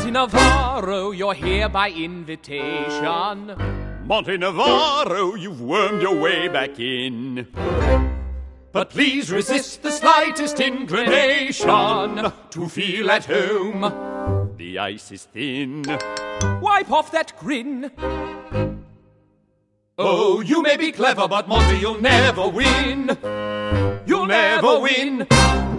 Monty Navarro, you're here by invitation. Monty Navarro, you've wormed your way back in. But please resist the slightest inclination to feel at home. The ice is thin. Wipe off that grin. Oh, you may be clever, but Monty, you'll never win. You'll never win.